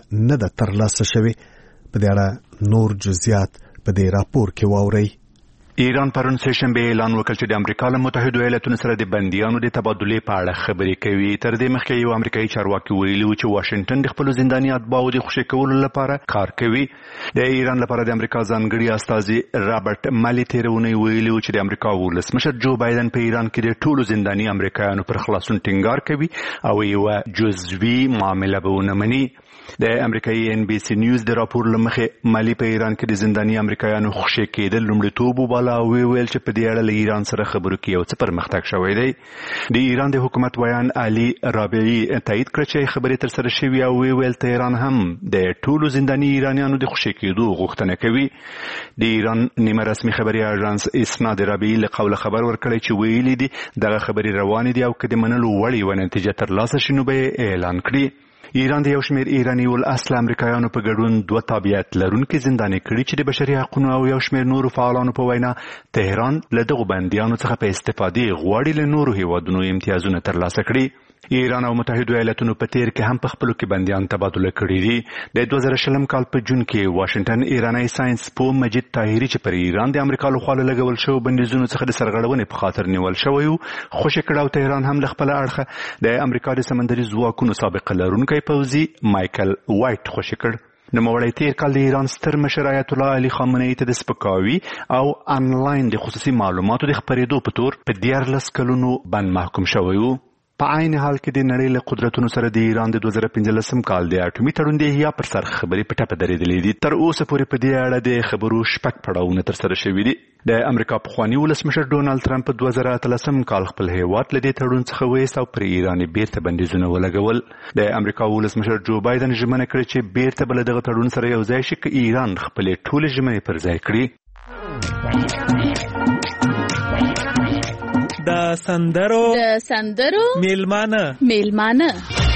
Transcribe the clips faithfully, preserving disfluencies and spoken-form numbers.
نه ده ترلاسه شوې. په دې اړه نور جزئیات په دې راپور کې واورئ. ایران پرون سه شنبه اعلان وکړ چې د امریکا له متحده ایالاتونو سره د بندیانو د تبادلې په اړه خبرې کوي. تر دې مخکې یو امریکایي چارواکي ویلي و چې واشنگټن د خپلو زنداني اتباعو د خوشي کولو لپاره کار کوي. د ایران لپاره د امریکا ځانګړي استازي رابرټ مالي تېره اونۍ ویلي و چې د امریکا ولسمشر جو بایدن په ایران کې د ټولو زنداني امریکایانو پر خلاصون ټینګار کوي او یوه جزوي معامله به ونه مني. د امریکایي ان بي سي نیوز د راپور له مخې مالي په ایران کې د زنداني امریکایانو خوشي کېدل لومړیتوب وباله او ویل چې په دې اړه له ایران سره خبرو کې یو څه پرمختګ شوی دی. د ایران د حکومت ویان علي رابعي تایید کړ چې خبرې تر سره شوي او ویل تهران هم د ټولو زنداني ایرانیانو د خوشي کېدو غوښتنه کوي. د ایران نیمه رسمي خبري اژانس اسنا د رابعي له قوله خبر ورکړی چې ویلي دي دغه خبرې روانې دي او که د منلو وړ یوه نتیجه ترلاسه شي نو به یې اعلان کړي. ایران د یو شمېر ایراني الاصل امریکایانو په ګډون دوه تابعیت لرونکي زنداني کړي چې د بشري حقونو او یو شمېر نورو فعالانو په وینا تهران له دغو بندیانو څخه په استفادې غواړي له نورو هیوادونو امتیازونه ترلاسه کړي. ایران او متحده ایالاتونو په تیر کې هم په خپلو کې بندیان تبادله کړي دي. د دوه زره شلم کال په جون کې واشنگټن ایرانی ساينس پوه مجید طاهري چې پر ایران د امریکا لخوا لګول شوو بندیزونو څخه د سرغړونې په خاطر نیول شوی و خوشي کړ او تهران هم له خپله اړخه د امریکا د سمندري ځواکونو سابقه لرونکی پوځي مایکل وایټ خوشي کړ. نوموړی تیر کال د ایران ستر مشر آیت الله علي خامنه‌ای ته د سپکاوي او انلاین د خصوصي معلوماتو د خپرېدو په تور په دیارلس کلونو بند محکوم شوی و. په عین حال کې د نړۍ له قدرتونو سره د ایران د دوه زره پنځلسم کال د اټومي تړون د احیا پر سر خبرې په ټپه درېدلې دي. تر اوسه پورې په دې اړه د خبرو شپږ پړاوونه ترسره شوي دي. د امریکا پخواني ولسمشر ډونالډ ټرمپ په دوه زره اتلسم کال خپل هیواد له دې تړون څخه ویست او پر ایران بیرته بندیزونه ولګول. د امریکا ولسمشر جو بایدن ژمنه کړې چې بیرته به له دغه تړون سره یو ځای شي که ایران خپلې ټولې ژمنې پر ځای کړي. د سندرو د سندرو میلمانه میلمانه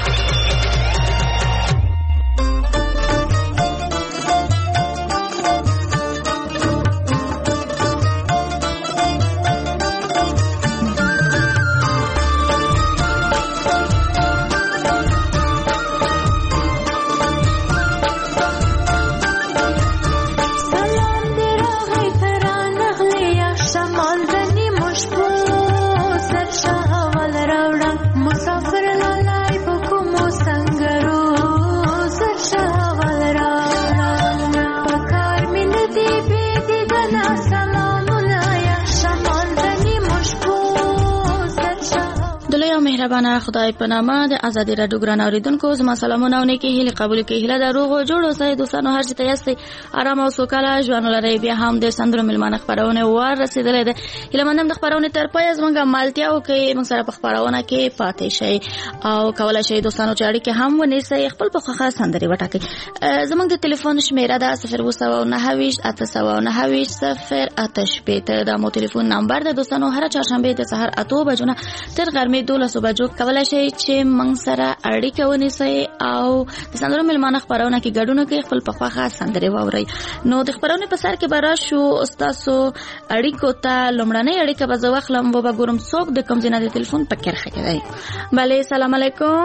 مهربانه خدای په نامه د ازادي راډیو ګران اوریدونکو زما سلامونه او نیکی هیله قبول کړئ. هیله د روغ او جوړ اوسئ دوستانو، هر څه ته یاستئ، آرام او سوکاله ژوند ولرئ. بیا هم د سندرو میلمانه خپرونه وار رسیدلې ده. هیله مندم د خپرونه تر پایه زموږ مالتیا وکړئ، موږ سره په خپرونه کې پاتې شئ او کولای شئ دوستانو چې اړیکې هم ونیسئ، خپل په خوښه سندرې وټاکئ. زموږ د ټلیفون شمیره ده صفر اووه سوه نهه ویشت اته سوه نهه ویشت صفر اته شپېته. دا مو ټلیفون نمبر ده دوستانو. هر چهارشنبه د سحر اته بجو نه تر غرمې دولس بجو کولای شئ چې موږ سره اړیکه ونیسئ او د سندرو میلمانه خپرونه کې ګډون کوي، خپل په خوښه سندرې واورئ. نو د خپرونې په سر کې به راشو ستاسو اړیکو ته. لومړنۍ اړیکه به زه واخلم، وبه ګورم څوک د کوم ځای نه د ټلیفون په کرښه کې دی. بله، سلام علیکم.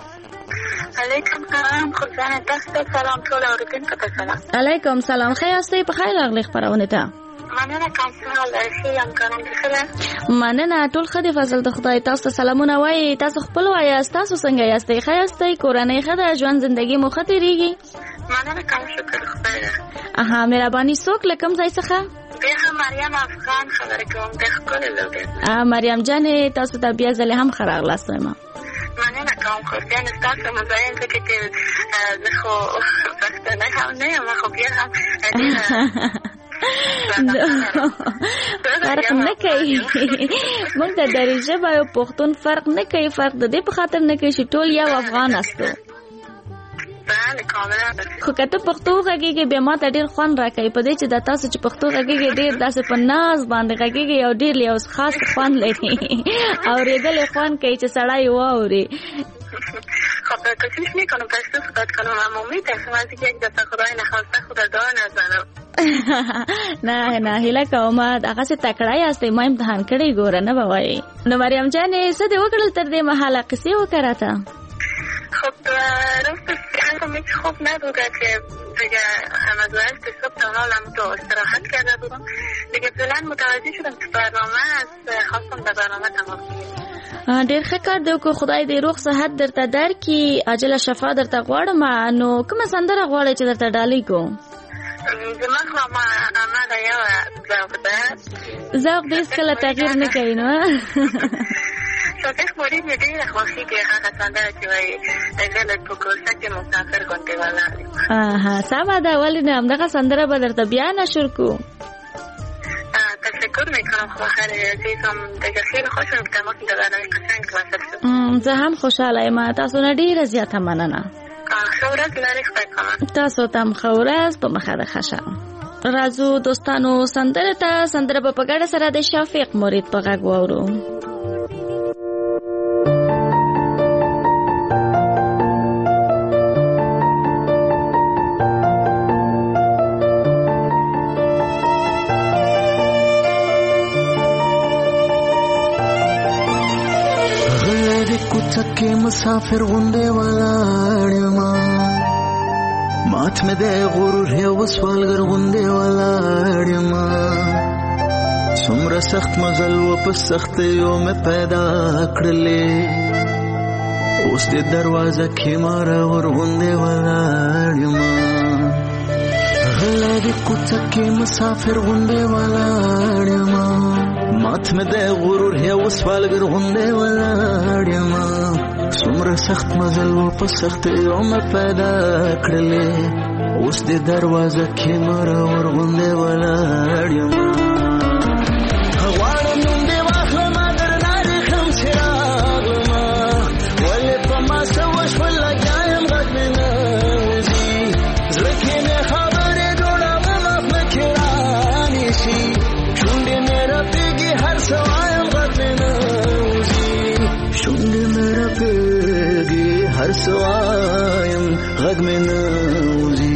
علیکم سلام. خدای تاسو ته سلام. ټول اوریدونکو ته سلام. علیکم سلام. ښه یاستئ؟ په خیر راغلئ خپرونې ته. مننه. کوم څه حال لرئ؟ یم کارم بخیر. مننه. ټول ښه دي فضل د خدای. تاسو ته سلامونه وایي. تاسو خپل وایاست، تاسو څنګه یاستئ؟ ښه یاستئ؟ کورنۍ ښه ده؟ ژوند زندګي مو ښه تېرېږي؟ مننه. کوم شکر خدای ده. اها، مهرباني. څوک له کوم ځای څخه؟ بیا مریم افغان خبرې کوم. د ښکلې لوګر. مریم جانې، تاسو ته بیا ځلې هم ښه راغلاست وایم. مننه کوم. خورجان ستاسو مزاین ځکه چې زه خو پښتنه هم نه یم، خو بیا هم فرق نه کوي. موږ ته دري ژبه او پښتون فرق نه کوي. فرق د دې په خاطر نه کوي چې ټول یو افغان استو. خو که ته پښتو غږیږي بیا ما ته ډېر خوند راکوي په دې چې دا تاسو چې پښتو غږیږي ډېر داسې په ناز باندې غږیږي او ډېر یو خاص خوند لري. اورېدل یې خوند کوي چې سړی واوري. خب کوشش میکنم پشتو صحبت کنم اما میترسم از اینکه یک دفعه خدای نخواسته خود دعا نزنم. نه نه هیله کوم هغسې تکړه یاستئ، ما امتحان کړی ګوره نه به وایي. نو مریم جانې څه دې وکړل تر دې مهاله؟ قصې وکړه راته. خب راست برام هیچ خوب نبوده که دیگه از وقت صبح تا حالم تو استراحت کرده بودم دیگه فعلا متوجه شدم که برنامه است خواستم در برنامه تمام کنم. ډېر ښه کار دی که خدای دې روغ صحت درته درکړي عاجله شفا درته غواړم. نو کومه سندره غواړئ چې درته ډالۍ کوم؟ زما خو ما ما دا یو ذوق ده ذوق دې هېڅکله تغییر نه کوي نو صدیق مرید مې ډېره خوښېږي هغه سندره چې وایي زه په کوڅه کې مسافر غوندې ولاړ یم. اها سمه ده ولې نه همدغه سندره به درته بیا نشر کړو. تشکر میکنم خواهر عزیزم دیگه خیلی خوشم که تماس در برنامه قشنگ وصل شد. زه هم خوشحاله یم. تاسو نه ډېره زیاته مننه. ښه ورځ لرئ خدای پامان. تاسو ته هم ښه ورځ په مخه د ښه شه. راځو دوستانو سندره ته. سندره به په ګډه سره د شفیق مرید په غږ واورو. کوڅه کې مسافر غوندې ولاړ یم مات مې د غرور یو سوالګر غوندې ولاړ یم څومره سخت مزل و په سختیو مې پیدا کړلې اوس د دروازه کې مارور غوندې ولاړ یم غلی د کوڅه کې مسافر غوندې ولاړ یم مات مې د غرور یو سوالګر غوندې ولاړ یم څومره سخت مزل و په سختیو مې پیدا کړلې اوس د دروازه کې مرور غوندې ولاړ یم غواړم نوم دې واخلمه درنه ریښم چې راغلمه ولې په ما څه وشول لګیا یم غږ مې نه وځي زړه کې مې خبرې جوړوم خوله کې رانیسي شونډې مې رپېږي هر څه وایم غږ مې نه وځي شونډې مې رپېږي هر څه وایم غږ مې نه وځي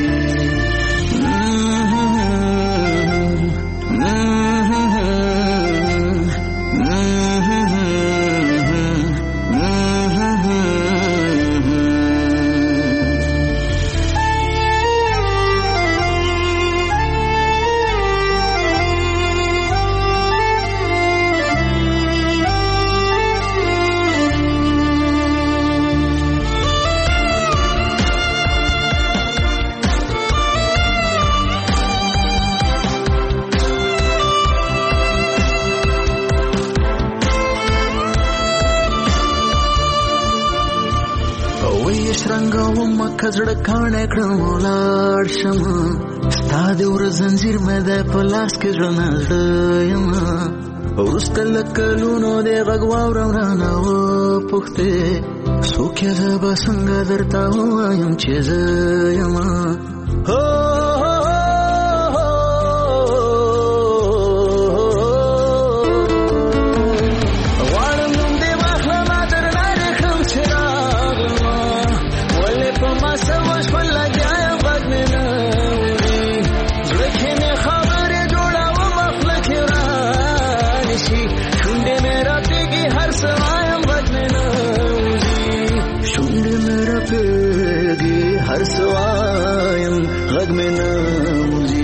کزړه کاڼه کړم ولاړ شم ستا د ور زنجیر مې د په لاس کې زړه زړه یم وروسته له کلونو د غږ واورم رانه وپوښتې څوک یې زه به څنګه درته ووایم چې زه یم هر سوایم غږ مې نه وځي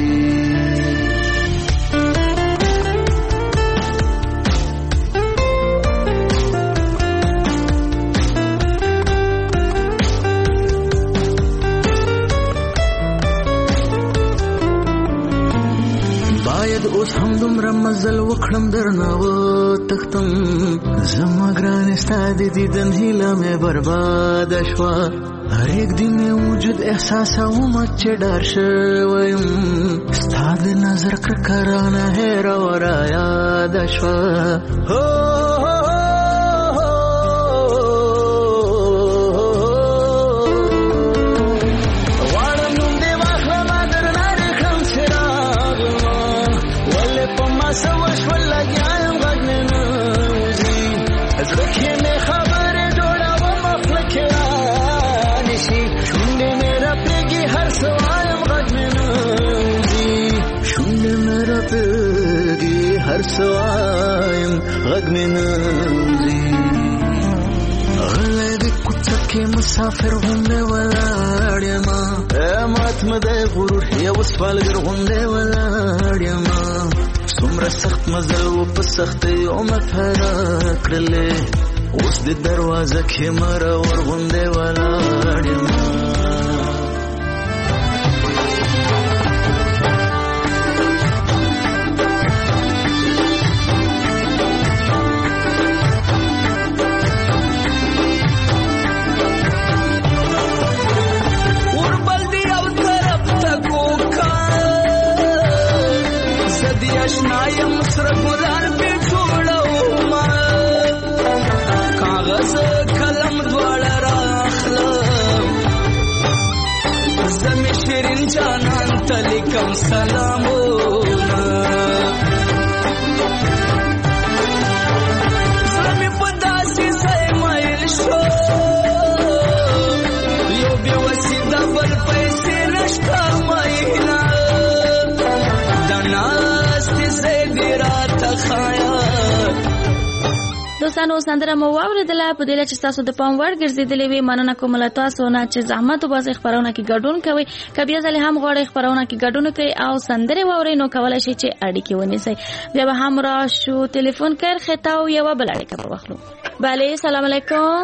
باید اوس هم دومره مزل وکړم درنه وتښتم زما ګرانې ستا د دیدن هیله مې برباده شوه هر یک دی مې وجود احساسوم چې ډار شویم ستا د نظر کرکه رانه هېره و رایاده شوه غواړم نوم دې واخلمه درنه ریښم چې راغلمه ولې په ما څه وشول لګیا یم غږ مې نه وځي زړه کې مې خبرې جوړوم خوله کې شونډې مې رپېږي هر څه وایم غږ مې نه وځي شونډې مې رپېږي هر څه وایم غږ مې نه وځي غلی د کوڅه کې مسافر غوندې ولاړ یما مات مې د غرور یو سپالګر غوندې ولاړ یما څومره سخت مزل و په سختیو مې پیدا کړلې اوس د دروازه کې مرور غوندې ولاړ یما اشنایم سره ګلان په ټولو ما کاغذ قلم دواړه راخلم زمي شیرین جانان ته لیکم سلامونه زمي په داسې ځای مایل شو یو بې وسیله بل پیسې نشته مایله دوستانو سندره مو واوریدله په دې چې تاسو د پام وړ ګرځېدلې وي مننه کوم له تاسو نه چې زحمت وباسئ خبرونه کې ګډون کوئ که بیا ځلې هم غواړئ خبرونه کې ګډون کوئ او سندرې واورئ نو کولی شئ چې اړیکې ونیسئ بیا به هم راشو تلیفون کر خطا او یوه بله اړیکه به واخلو بله سلام علیکم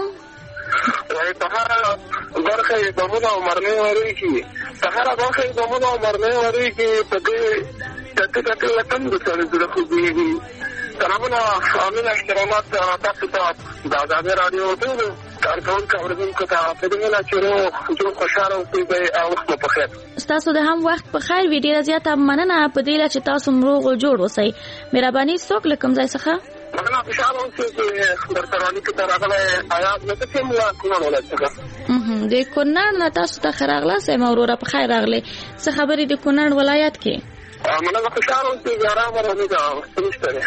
برخه بمونه او مرمۍ وریږي سهاره برخه بمونه او مرمۍ وریږي په دې کته کته لکم د سره زړه خوږېږي سلامونه امین احترامات تاسو ته د ازادۍ راډیو ټول کارکوونکو اورېدونکو ته په دې نه چې روغ جوړ خوشحاله اوسئ او وخت مو په خیر ستاسو د هم وخت په خیر وي ډېره زیاته مننه په دې چې تاسو روغ او جوړ اوسئ مهرباني څوک له کوم ځای څخه مننه خوشحاله اوسئ چې درته رالیکو ته راغلی آیات نه څه یم له کونړ ولایت څخه د کونړ نه تاسو ته ښه راغلاست یم وروره په خیر راغلی څه خبرې د کونړ ولایت کې مننه خوشحاله اوسئ ارام ارامي ده نشته دی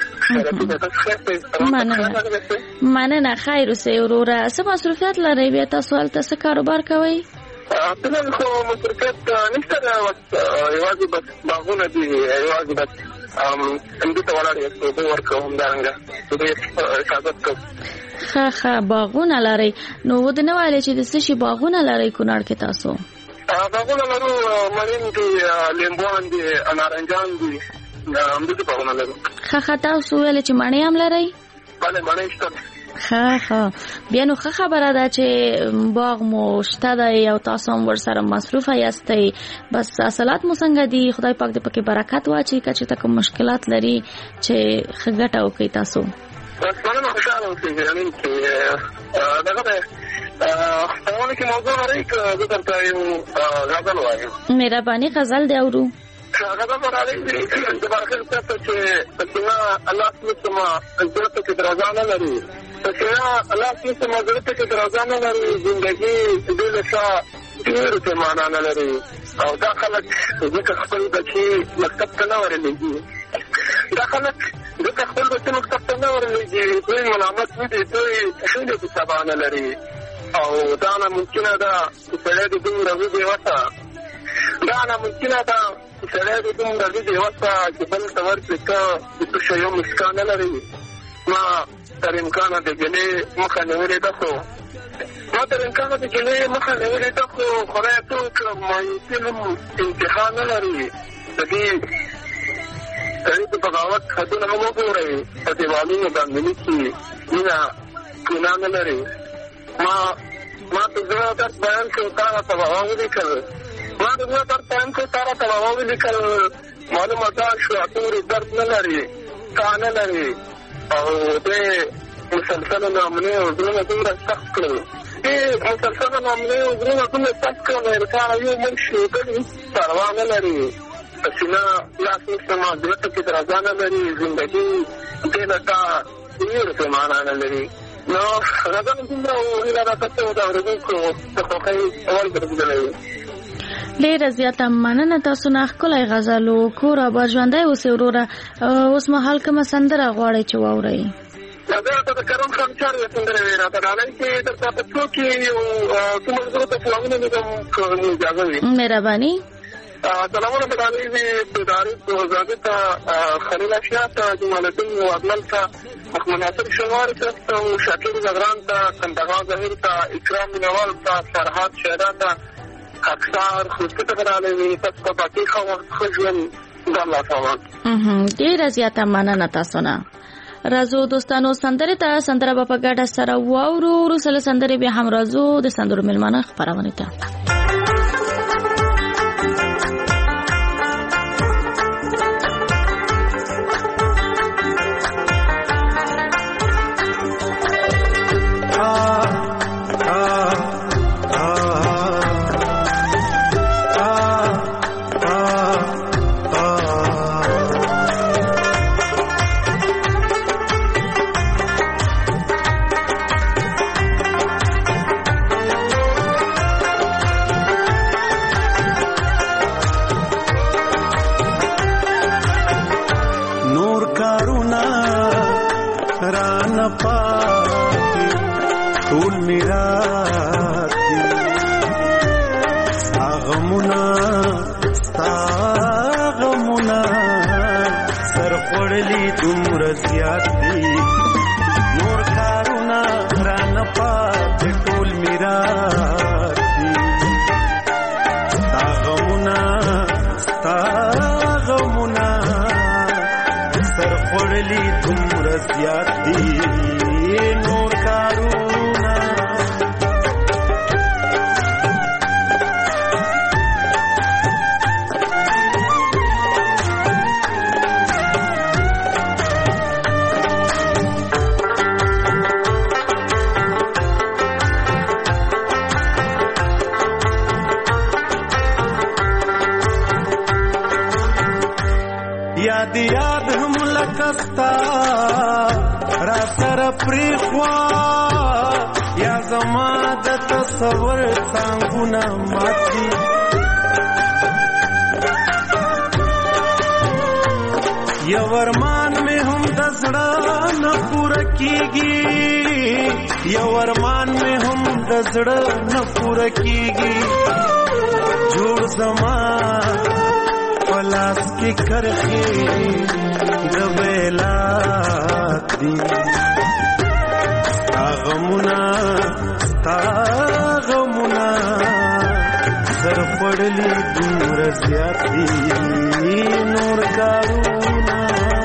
مننه مننه خیر اوسئ وروره څه مصروفیت لرئ بیا تاسو هلته څه کاروبار کوئ فلحال خو مصروفیت نشته دی یوازې بس باغونه دي یوازې بس همدې ته ولاړ یم اوبه ورکوم همدارنګه د حفاظت کوم ښه ښه باغونه لرئ نو ود نه ویلی چې د څه شي باغونه لرئ کونړ کې تاسو باغونه لرو مریم دي لیمبوان دي نارنجان دي همدې باغونه لرو ښه ښه تاسو ویلې چې مڼې هم لرئ بله مڼې شته ښه ښه بیا نو ښه خبره ده چې باغ مو شته دی او تاسو هم ورسره مصروفه یاستئ بس حاصلات مو څنګه دي خدای پاک دې پکې برکت واچوي که چېرته کوم مشکلات لري چې ښه ګټه وکړئ تاسو بس مننه خوشحاله اوسئ یعنې چې دغه دی پوهنه کې موضوع لرئ که زه درته یو غزل وایم مهرباني غزل دی اورو غزل به راځي د برخې څخه چې سینه الله سمه زړه ته درازا نه لري سینه الله سمه زړه ته درازا نه لري ژوندګي دې ښه ډېرو ته معنا نه لري او دا خلک ځکه خپل بچي مکتب ته نه ورلېږي دا خلک ځکه خپل بچي مکتب ته نه ورلېږي دوی ملامت نه دي دوی ښه دي سبا نه لري او دا ناممکنه ده چې سړی د دومره وي بېوسه دا ناممکنه ده چې سړی د دومره وي بېوسه چې بل ته ورکړي ته د څه شیو مسکا نه لري ما تر امکانه د ګلې مخه نیولې ده خو ما تر امکانه د ګلې مخه نیولې ده خو خدای ټول کړه مایوسي هم انتها نه لري د دې سړي د بغاوت حدونه هم وګورئ په دیوالونو باندې لیکي مینه ګناه نه لري ما ما ته زړه درد بیان کړو تا راته بابا ولیکل ما د زړه درد بیان کړو تا راته بابا ولیکل معلومه دا شوه تورې درد نه لري تا نه لري او دې مسلسله نامنې او زړونه دومره سخت کړل دې مسلسله نامنې او زړونه دومره سخت کړل انسان یو مړ شي بل هېڅ پروا نه لري په سینه لاس نشته ما زړه ته کې درازا نه لري زندګي دې له تا ډېرو ته معنا نه لري نو غزل څومره هیله راکړې وه د اورېدونکو د خوښۍ اول ګرځېدلی وي ډېره زیاته مننه تاسو نه ښکلی غزل و کور اباد ژوندی اوسئ وروره اوس مهال کومه سندره غواړئ چې واورئ زه ته د کرم خان چار یوه سندره وې راته ډالۍ چې درته په څو کې یو څو ملګرو ته سلامونه لیکم که اجازه وي مهرباني سلامونه به ډالۍ وي بیداري ازادي ته خلیل اشیا ته جمال الدین واکمن ته مناسب شمار ته او شاکر زغران ته کندهار ظاهر ته اکرام نوال ته فرحات شهرا ته اکثر خوشته براله تاسو په پاتې خو خوشم د الله تعالی ډیر زیاته مننه تاسو نه راځو دوستانو سندره ته سندره په ګډه سره واورو ورسره سندره به هم راځو د سندرو ملمانه خبرونه ته یاد یاد هم لکستا را سر پریخوا یا زما د تصور څنګهونه ماتي یو ارمان مې هم د زړه نه پوره کیږي یو ارمان مې هم د زړه نه پوره کیږي جوړ زما پلاس کی کرخی دبیلات دی ستاغمونا ستاغمونا سر پڑلی دور زیادی نور کارونا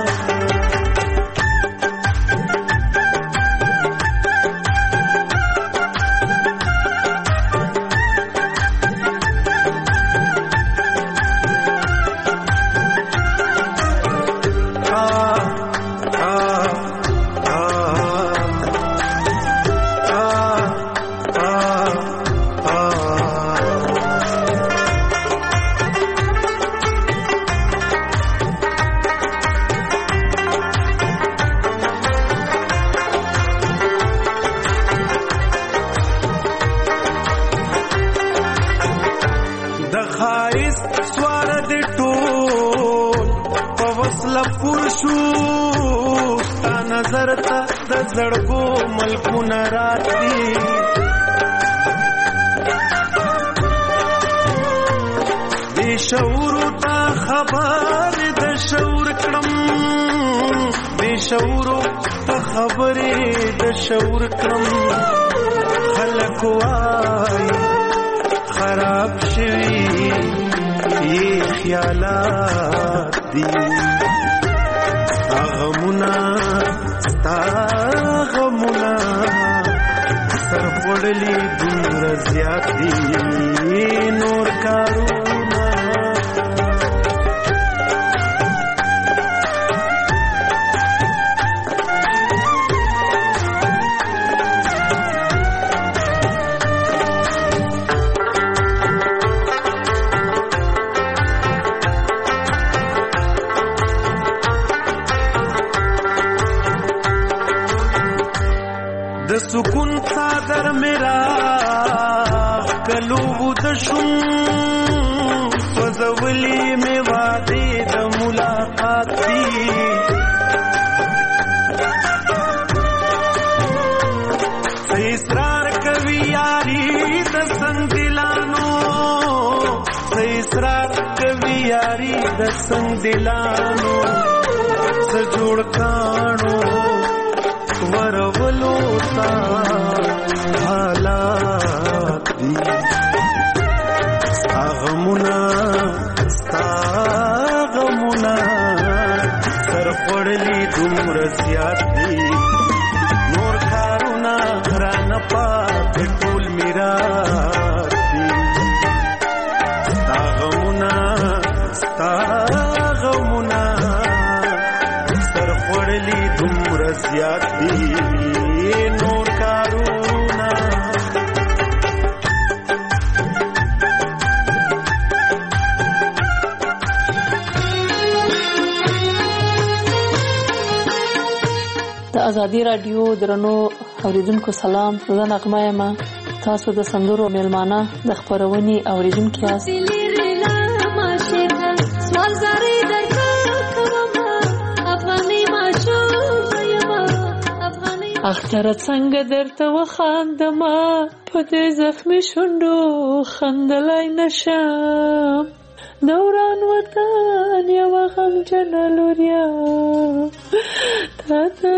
زړګو ملکونه راځي دې شعور ته خبر د شعور کړم دې شعور ته خبر د شعور کړم خلک وای خراب شوي یې خیالات دي غمونه غمونا سر پڑلی دور زیادی نور کارونا د سکون صادر میرا کلو د شم سوزولی می وعده د ملاقات دی اصرار کوي یاری د څنګ دلانو اصرار کوي یاری د څنګ دلانو سجوړ کانو ورولو تا حالات دی ستاغمونا ستاغمونا سر خوڑلی دمر زیاد دی نور کارونا رانا پاک ټول میرات دی ستاغمونا ستاغمونا سر خوڑلی دمر زیاد دی نور کارونا د ازادي رادیو درنو اوریدونکو سلام، زه نغمه یم. تاسو د سندرو میلمانه د خپرونې اوریدونکو یاست. اختر څنګه درته وخاندمه په دې زخمي شونډو خندلای نشم، دوران وطن یوه غمجنه لوریا تا ته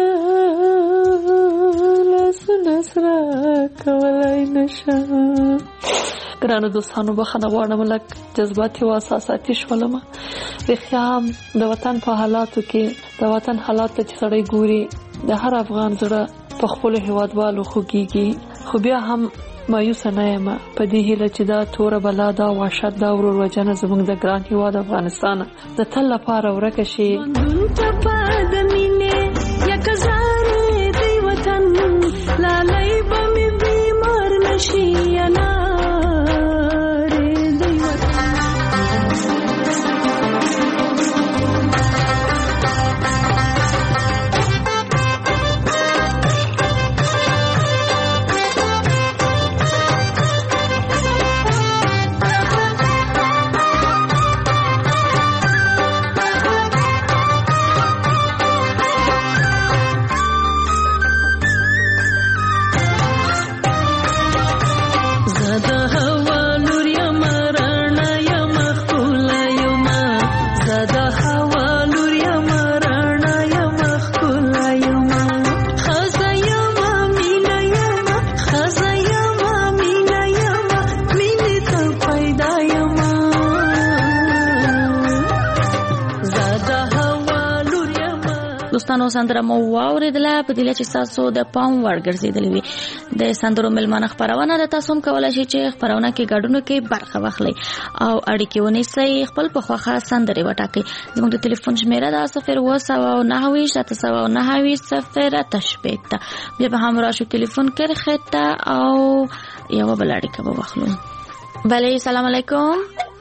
لاسونه سره کولی نشم. ګرانو دوستانو بخښنه غواړم لږ جذباتي او احساساتي شولم. رښتیا هم د وطن په حالاتو کې د وطن حالات ته چې سړی ګوري د هر افغان زړه په خپلو هېوادوالو خوږېږي، خو بیا هم مایوسه نه یم په دې هیله چې دا توره بلا دا وحشت دا ورور وژنه زموږ د ګران هېواد افغانستان د تل لپاره ورکه شي. لالی به مې بیمار نشي دوستانو سندره مو واوریدله په دې چې تاسو د پام وړ ګرځېدلې وي. د سندرو ملمانه خپرونه ده، تاسو هم کولی شئ چې خپرونه کې ګډون کې برخه واخلئ او اړیکې ونیسئ، خپل په خوښه سندرې وټاکئ. زموږ د ټلیفون شمیره ده صفر اووه سوه نهه ویشت اته سوه نهه ویشت صفر اته شپېته. بیا به هم راشو ټلیفون کرښې ته او یوه بله اړیکه به واخلو. بله، سلام علیکم.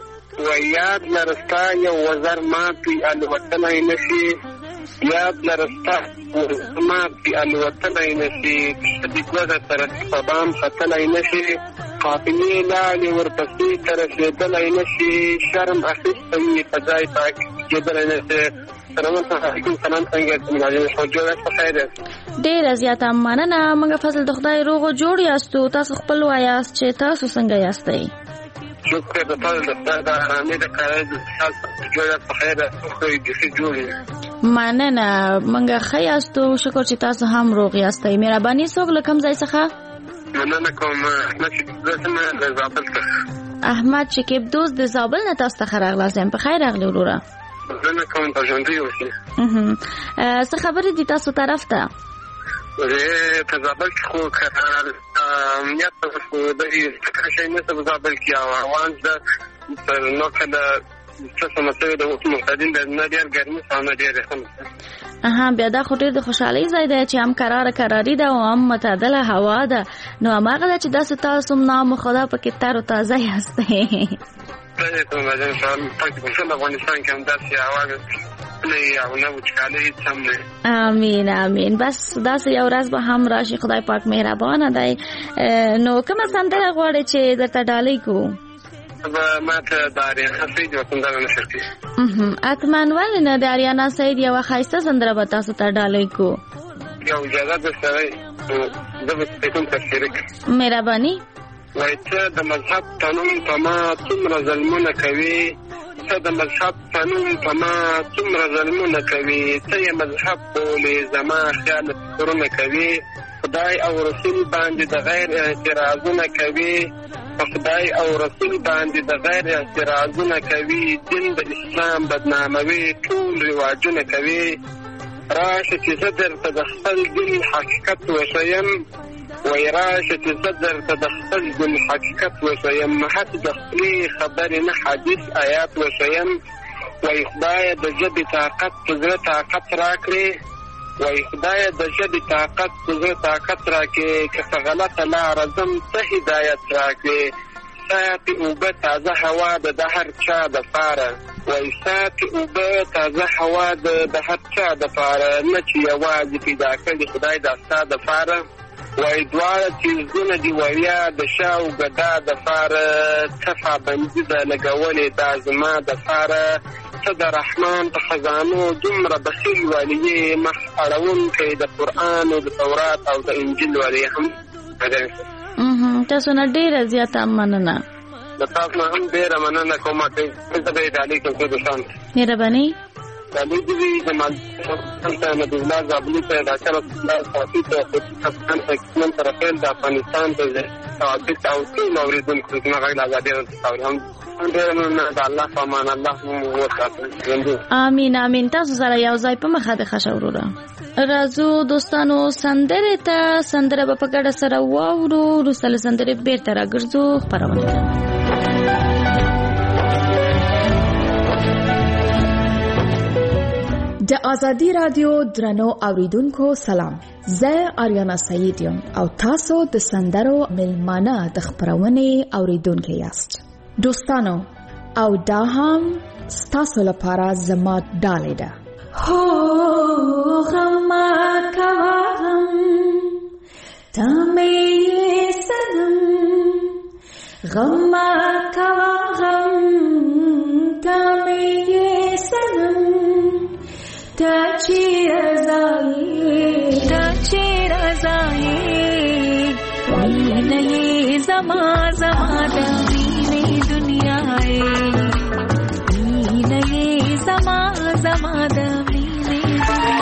ویاد لرستا یو وزر ما پی الوطنی نشي، یاد لرستا ما پی الوطنی نشي، شدی گوزه طرف پبام خطلی نشي، قافلی لالی ورپسی ترسیدلی نشي، شرم اخیستوی پزای پاک جدلی نشي. سلام علیکم. سلام څنګه ملاجم شو جوړه بخیر. ډیره زیاته مننه. موږ فضل د خدای روغ جوړ یاستو، تاسو خپل وایاست چې تاسو څنګه یاستئ؟ شکر د فضل د خدای د آرامۍ د کارای د تاسو جوړه بخیر خو دې جوړې. مننه، موږ ښه یاستو، شکر چې تاسو هم روغ یاستئ. مهرباني څوک له کوم ځای څخه؟ مننه کوم. احمد شکیب دوست د زابل څخه. احمد شکیب دوست د زابل نه تاسو ته راغلاست. په خیر راغلی وروره. مننه کوم. په ژوندۍ اوسئ. څه خبرې دي تاسو طرف ته؟ زه په زابل کې خو کار امنیت په خو د څه شي نه په زابل کې روان ده پر نو کله څه سمته د وخت مقدم د نه ډیر ګرمي سامنے ډیر هم. اها، بیا دا خو ډیر د خوشحالۍ ځای دی چې هم قرار قراری ده او هم معتدله هوا ده. نو هغه ده چې داسې تاسو نام خدا پکې تر او تازه یاستئ. ته ته مې ان شاء الله پکې په افغانستان کې هم داسې هوا ده او نه وچکالي سم نه. امين امين. بس داسې یو ورځ به هم راشي، خدای پاک مهربانه دی. نو کومه سندره غواړئ چې درته ډالۍ کو؟ ما ته د اریانا سید یو سندره نشر کړي. اتمن ولې نه د اریانا سید یو ښایسته سندره به تاسو ته ډالۍ کو؟ یو اجازه ده سره زه به تاسو تفسیر کړم. مهرباني. وای ته د مذهب قانون په ما څومره ظلمونه کوي، ته د مذهب په نوم په ما څومره ظلمونه کوي، ته یې مذهب بولې زما خیال فکرونه کوي. خدای او رسول باندې د غیر اعتراضونه کوي، په خدای او رسول باندې د غیر اعتراضونه کوي، دین د اسلام بدناموي، ټول رواجونه کوي. راشه چې زه درته د خپل دین حقیقت وښیم، وایي راشه چې زه درته د خپل دین حقیقت وښیم، حتی د خپلې خبرې نه حدیث آیات وښیم. وایي خدایه د ژبې طاقت په زړه طاقت راکړې، وایي خدایه د ژبې طاقت په زړه طاقت راکړې، که په غلطه لاره ځم ته هدایت راکړې. صافي اوبه تازه هوا د د هر چا دپاره، وایي صافي اوبه تازه هوا د د هر چا دپاره، نه چې یوازې پیدا کړي خدای دا ستا دپاره. وایي دواړه څیزونه دي وړیا د شا او ګدا دپاره، څه پابندي ده لګولې دا زما دپاره. ته د رحمان په خزانو دومره بخیل والي، مخ اړوونکی د قرآن او د تورات او د انجیل والي هم. تاسو نه ډېره زیاته مننه. د تاسو نه هم ډېره مننه کوم چې زه به ډالۍ کوم څه دوستان. مهرباني. ډالۍ دې د مالته نه د الله زابلی ته د اچره الله صافي ته افغان پاکستان طرفین د افغانستان ته ثابت او ټول اوریدونکو ته غږ آزادي ورکړي. هم ډېر مننه د الله په امان الله مو ورکړي. امين امين. تاسو سره یو ځای په مخه د خشوروره راځو دوستانو سندره ته سندره په ګډه سره واورو. رسل سندره بیرته راګرځو خبرونه. د ازادي رادیو درنو اوریدونکو سلام، زه آریانا سعید یم او تاسو د سندرو ملمانه د خبرونه اوریدونکو یاست. دوستانو او دا هم ستاسو لپاره زما ډالۍ ده. هو غم کوا غم تمه سنم، غم کوا غم تمه سنم، تاچی رضایی تاچی رضایی وی نہیں زما زما دینی دنیای، وی نہیں زما زما دینی دنیای.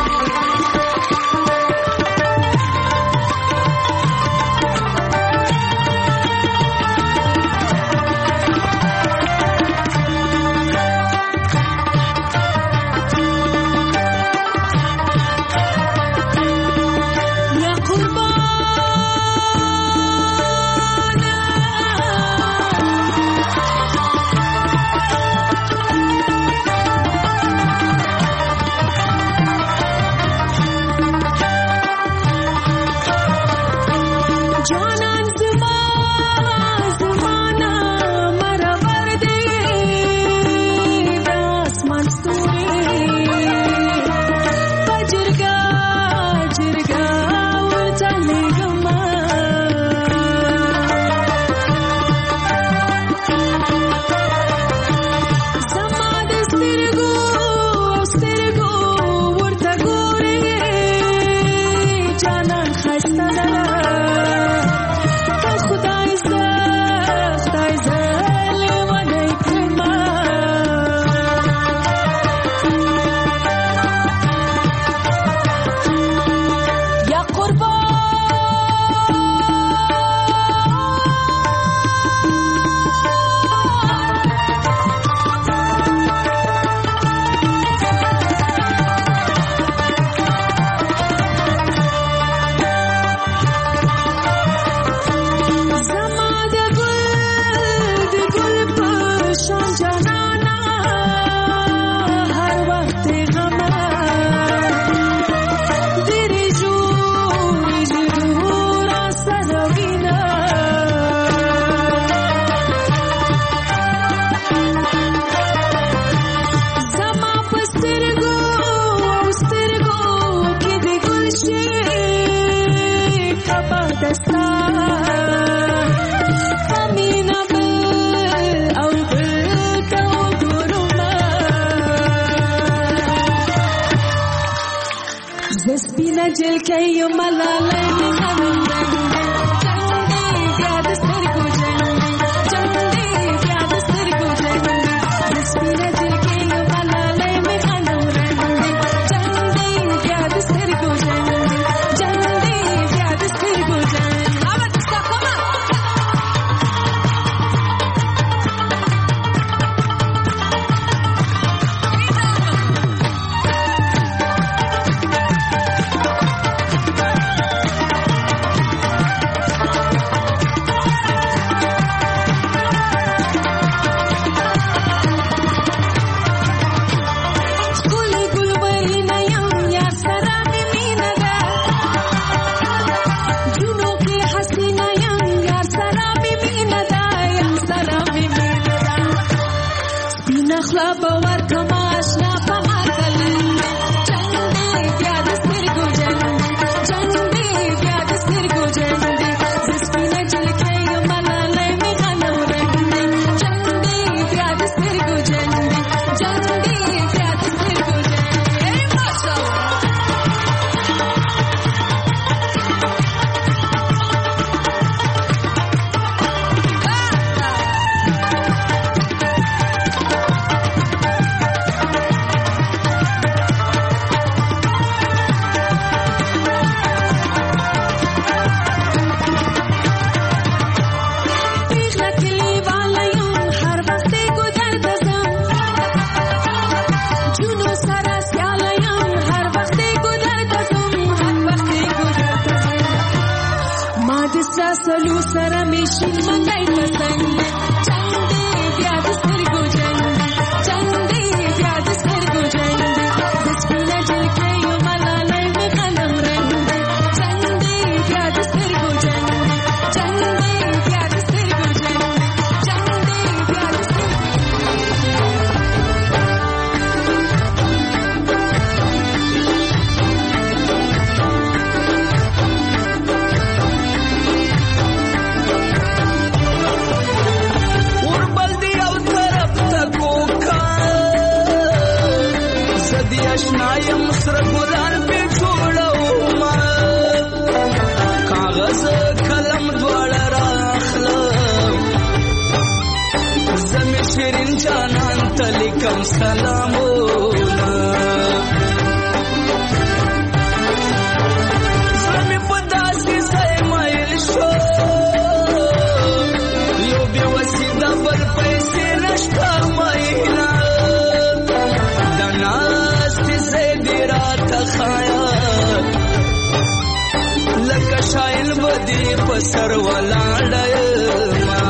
जल के यो मलाले चंदे याद सर को चंदे चंदे याद सर को चंदे نخلا باور کما آشنا په عقل جنگ دی بیا د سترګو جنگ جنگ دی بیا د سترګو جنگ دی زسپینه جلکې یم ملالۍ مې غنم رنګ دی جنگ دی بیا د سترګو جنگ دی جنگ دی بیا د سترګو جنگ دی ماشاءالله سلو سره میشین منګای پسند جنگ دی بیا د سترګو جنگ جنگ دی بیا د سترګو جنگ زسپینه جلکې یم ملالۍ مې غنم رنګ دی جنگ دی بیا د سترګو جنگ جنگ دی بیا د سترګو جنگ جنگ دی بیا د اشنایم سره ګلان په جوړو ما کاغذ قلم دواړه راخلم زمي شیرین جانان ته لیکم سلامونه زمي په داسې ځای مایل شو یو بې وسیله بل پیسې نشته ماینا لکه شایل بدی پسر ولاړ ما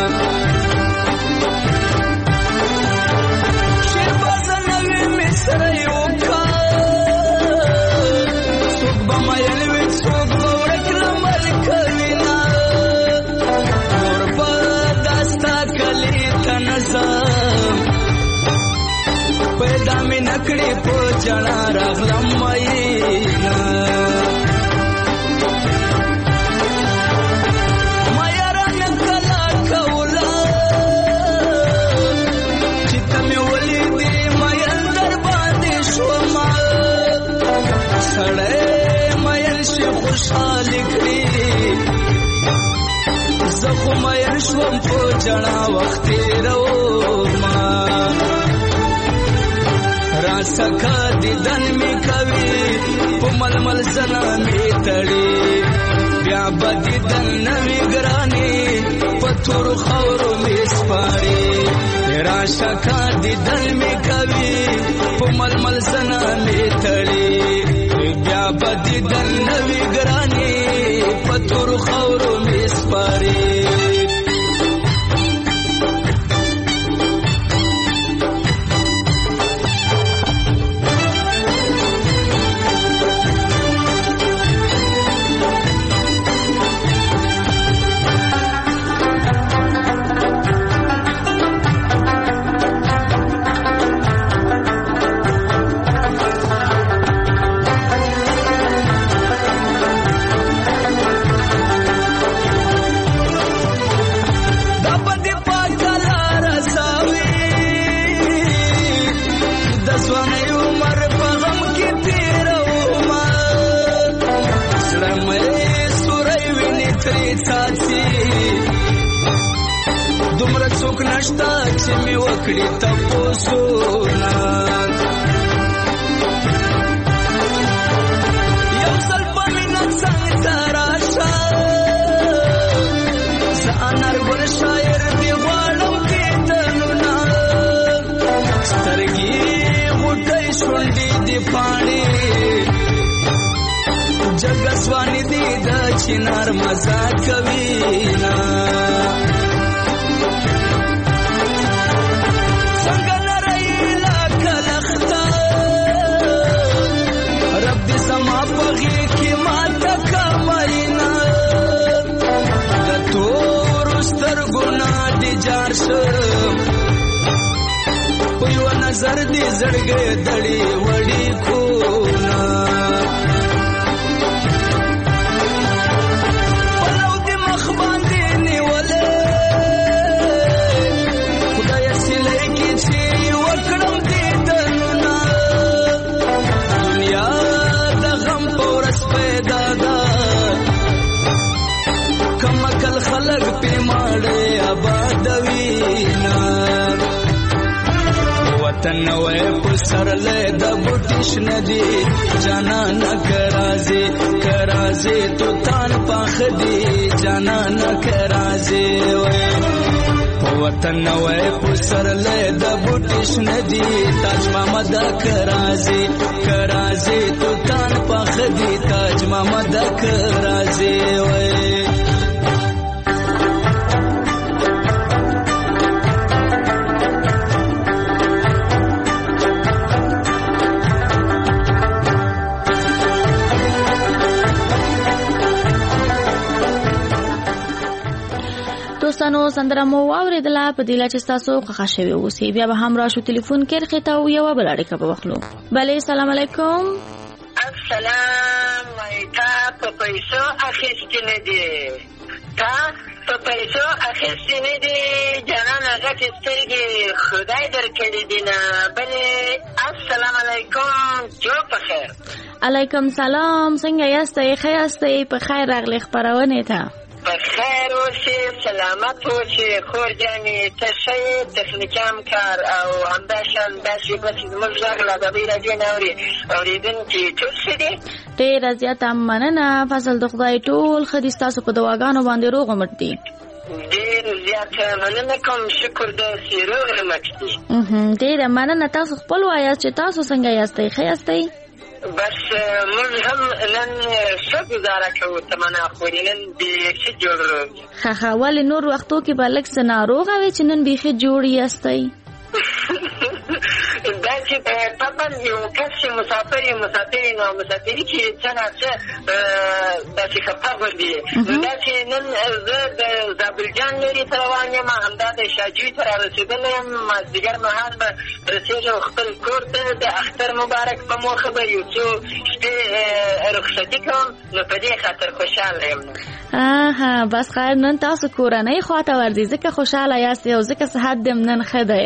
شیر بازنوی مصر یو کا سوک بمایل وی سوک بورک لمر کوینا نور پا داستا کلی تنظم پیدا می نکڑی پو جنا راغلم ماینا مایرا نکلا کولا چیت می ولی دی مایل در باندې شوما سړی مایل شي خوشحالی کړي زخو مایل شوم پو جنا وخت روما راسکا دیدن می کوي په ململ سنا می تړي بیا بدیدن نوی ګرانی په تور خورو می سپاري راسکا دیدن می کوي په ململ سنا می تړي بیا بدیدن نوی ګرانی په تور خورو می سپاري دومره څوک نشته چې مې وکړي تپوسونه یو ځل په مینه څنګ ته راشه زه انارګل شاعر دې غواړم کیدنونه سترګې غوټۍ شونډې دې پاڼې جګسواني دې د چنار مزه کوي نه زردي زړګې دړي وړي کونا پلو دې مخ باندې نیولې خدای سلې کې چې وکړم دې دننا دنیا د غم پورس پیدا ده کمکل خلق په ماړې آبادوینا وطن وې پر سر له د بوټیش ندی جانا نه کرازي کرازي تو تان پاخ دی جانا نه کرازي وې وطن وې پر سر له د بوټیش ندی تاج محمد کرازي کرازي تو تان پاخ دی تاج محمد کرازي وې دوستانو سندره مو واوریدله په دې لا چې تاسو خوښ شوي اوسئ بیا به هم راشو ټلیفون کې خته او یو بل اړیکه به واخلو بله سلام علیکم السلام تا په پیسو اخیستې نه دي تا په پیسو اخیستې نه دي جانانه غټې سترګې خدای درکړي دي نه بلې السلام علیکم جو په خیر علیکم سلام څنګه یاستئ ښه یاستئ په خیر راغلې خپرونې ته په خیر اوسې سلامت اوسې خور جانې ته ښه یې تخنیکي کار او همداشان داسې بس زموږ غږ له ادبي راډیو نه اوري اورېدونکي ټول ښه دي ډېره زیاته مننه فضل د خدای ټول ښه دي ستاسو په دعاګانو باندې روغ مټ دي ډېر زیاته مننه کوم شکر داسې روغ مټ دي ډېره مننه تاسو خپل وایاست چې تاسو څنګه یاستئ ښه یاستئ بس موږ هم نن ښه ګزاره کوو تمنا خوري نن بیخي جوړ ښه ښه ولې نور وختو کې به لږ څه ناروغه وې چې نن بیخي جوړ یاستئ دا چې طبعا یو کس چې مسافر یې مسافر یې نو مسافري کې څه نه څه داسې خفه غوندې نو دا چې نن زه د زابلجان لرې ته روان یم همدا د شاجوي ته رارسېدلی یم مازدیګر مهال به رسېږم خپل کور ته د اختر مبارک په موخه به یو څو شپې رخصتي کوم نو په دې خاطر خوشحاله یم آها بس خیر نن تاسو کورنۍ خواته ورځئ ځکه خوشحاله یاستئ او ځکه صحت دې نن ښه دی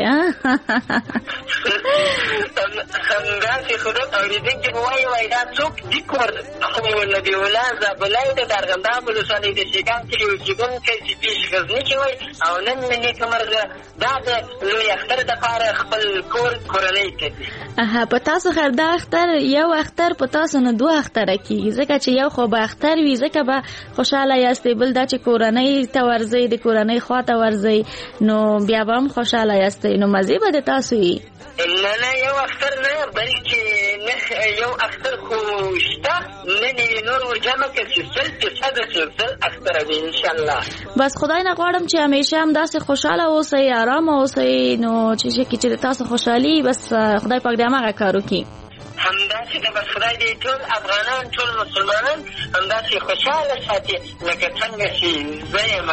همداسې خو اورېدونکي به وایي وایي دا څوک دي کور خو نبي الله زابلی د دارغنداب ولسوالۍ د شیګان کلي اوسېدونکی چې پیش غزني کې وایي او نن مې نیکه مرغه دا د لوی اختر دپاره خپل کور کورنۍ کوي اها په تاسو خیر دا اختر یو اختر په تاسو نه دوه اختره کېږي ځکه چې یو خو به اختر وي ځکه به خوشحاله یاستئ بل دا چې کورنۍ ته ورځئ د کورنۍ خوا ته ورځئ نو بیا به هم خوشحاله یاستئ نو مزې به د تاسو وي نه نه یو اختر نه بلکې نه یو اختر خو شته نن یې نور ورجمع کړه چې سل فیصده چې سل اختره وي انشاءالله بس خدای نه غواړم چې همیشه هم داسې خوشحاله اوسئ ارامه اوسئ نو چې شي چې د تاسو خوشحالي بس خدای پاک دې هماغه کار وکړي همداسې د بس خدای دې ټول افغانان ټول مسلمانان همداسې خوشحاله ساتي لکه څنګه چې زه یم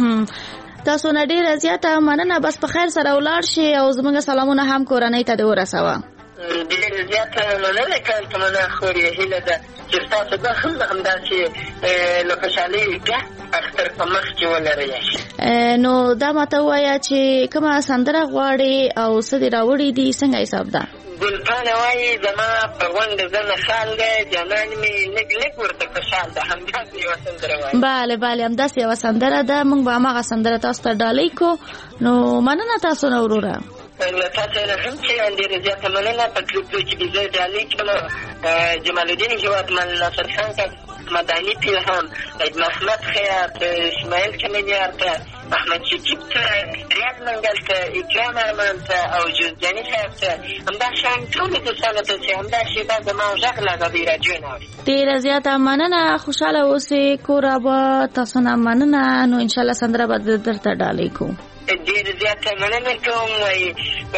تاسو نه ډیره زیاته مننه بس په خیر سره ولاړ شي او زموږ سلامونه هم کورنۍ ته دې ورسوه ډیره زیاته مننه کوم تمنا خوري هیله ده چې تاسو به هم همداسې له خوشحالۍ بیا اختر په مخ کې ولرئ نو دا ماته ووایه چې کومه سندره غواړې او څه دې راوړي دي څنګه حساب ده ګلپانه وایي زما په غونډه زه نښال دی جانان مې لږ لږ ورته خوشحال ده همداسې یوه سندره وایي بله بله همداسې یوه سندره ده موږ به هماغه سندره تاسو ته ډالۍ کړو نو مننه تاسو نه وروره له تاسو نه هم چې ډېره زیاته مننه په کلیپو کې دې زه ډالۍ کړم جمال الدین هېوادمل ناصر خان ته مدني پیلهام محمد خیاط اسماعیل کملیار ته احمد شکیب ته ریاض منګل ته اکرام ارمان ته او جوزجاني صاحب ته همداشان ټولو دوستانو ته چې همدا شېبه زما غږ له ادبي راډیو نه اوري ډېره زیاته مننه خوشحاله اوسئ کور اباد تاسو نه مننه نو انشاءالله سندره به درته ډالۍ کوو ډېر زیاته مننه کوم وایي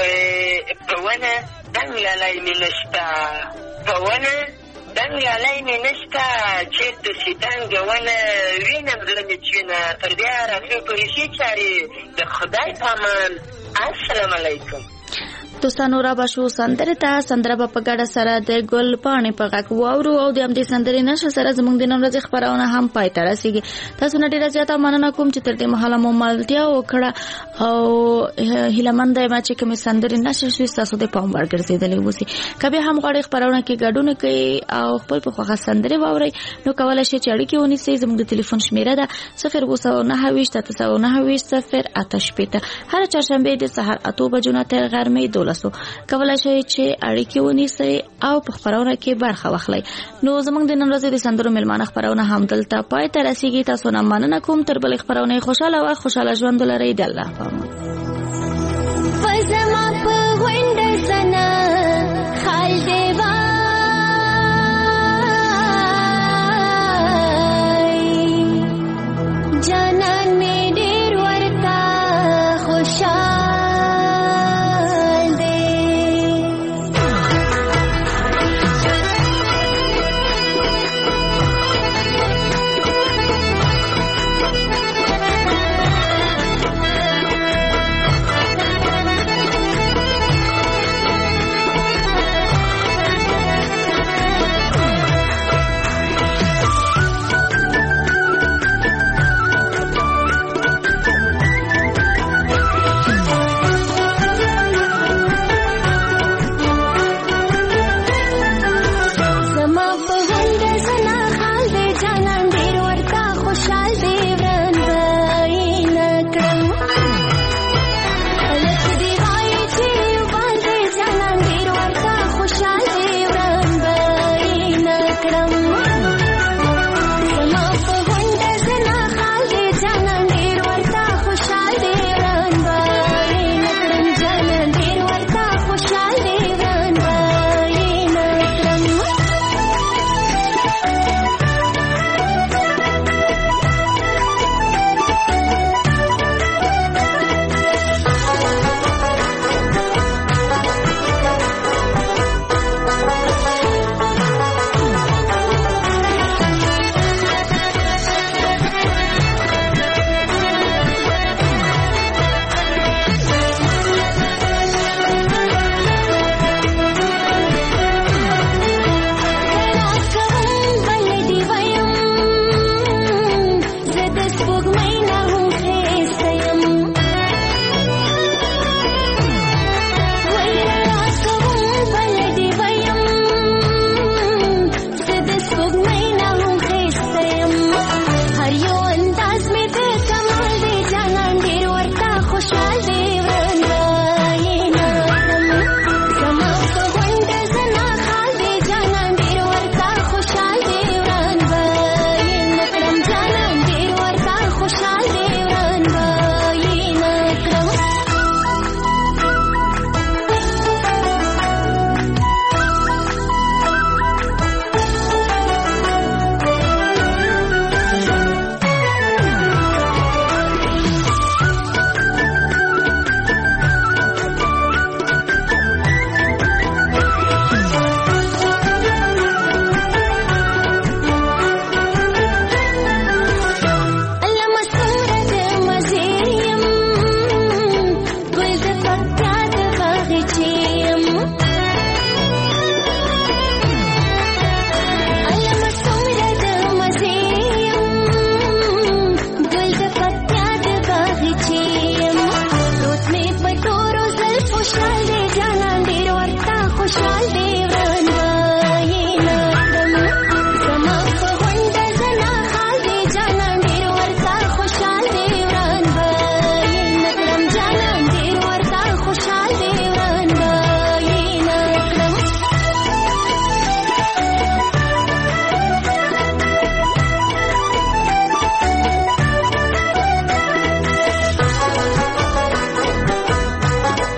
په ونه دنګ لالی مې نشته په ونه دنګ لالی مې نشته چېرته چې دنګه ونه وینم زړه مې چوینه تر بیا راتلو پورې ښې چارې د خدای په امان السلام علیکم دوستانو را بشو سندره ته سندره په ګډه سره د ګل پاڼې په غږ واورو او د همدې سندرې نشه سره زموږ د نن ورځې خبرونه هم پای ته رسیږي. تاسو نه ډیره زیاته مننه کوم چې تر دې مهاله مو ملتیا وکړه او هیلهمند یم چې کومې سندرې نشه شوي ستاسو د پام وړ ګرځېدلې اوسي. که بیا هم غواړئ خبرونه کې ګډون کوئ او خپل په خوښه سندرې واورئ نو کولی شئ چې اړیکې ونیسئ. زموږ د تلیفون شمیره ده صفر اووه سوه نهه ویشت اته سوه نهه ویشت صفر اته شپېته. هره چهارشنبې د سهار اتو بجو نه تر غرمې دولسو کولی شئ چې اړیکې ونیسئ او په خبرونه کې برخه واخلئ. نو زموږ د نن ورځې د سندرو مېلمانه خبرونه هم دلته پای ته رسیږي. تاسو نه مننه کوم. تر بلې خبرونه خوشاله او خوشاله ژوند ولرئ. د الله په امان.